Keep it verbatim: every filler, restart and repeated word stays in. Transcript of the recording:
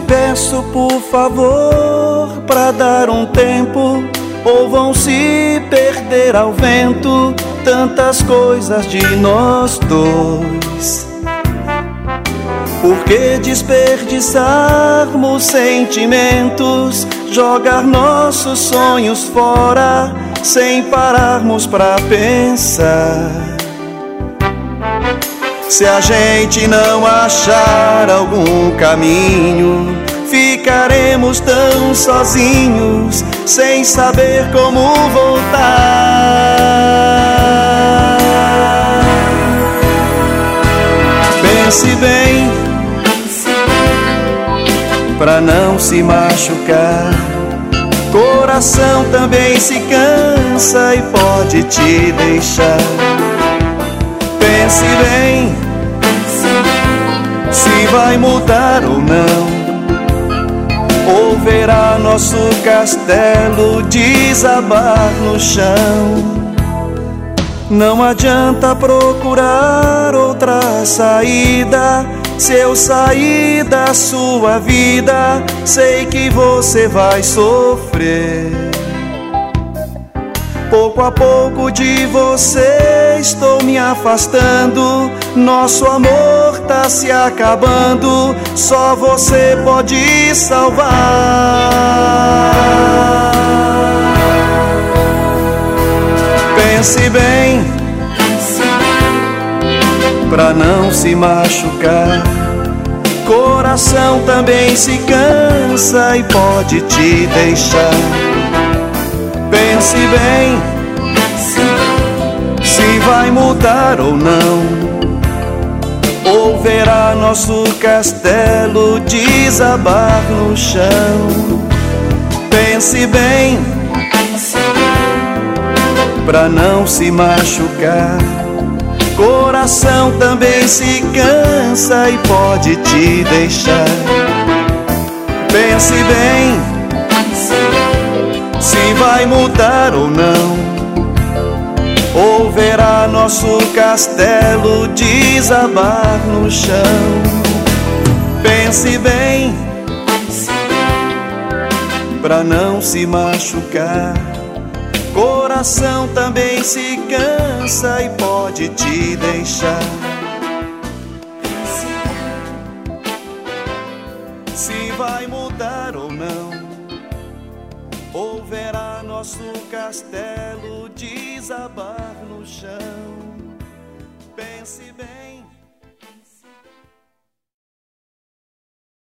peço por favor pra dar um tempo, ou vão se perder ao vento tantas coisas de nós dois. Por que desperdiçarmos sentimentos, jogar nossos sonhos fora sem pararmos pra pensar? Se a gente não achar algum caminho, ficaremos tão sozinhos, sem saber como voltar. Pense bem, pra não se machucar. Coração também se cansa e pode te deixar. Pense bem, se vai mudar ou não, ou verá nosso castelo desabar no chão. Não adianta procurar outra saída, se eu sair da sua vida, sei que você vai sofrer. Pouco a pouco de você estou me afastando, nosso amor tá se acabando, só você pode salvar. Pense bem, pra não se machucar. Coração também se cansa e pode te deixar. Pense bem, se vai mudar ou não, ou verá nosso castelo desabar no chão. Pense bem, pra não se machucar. Coração também se cansa e pode te deixar. Pense bem, se vai mudar ou não, ou verá nosso castelo desabar no chão. Pense bem, pra não se machucar. Coração também se cansa e pode te deixar. Se vai mudar ou não, ou verá nosso castelo desabar no chão. Pense bem.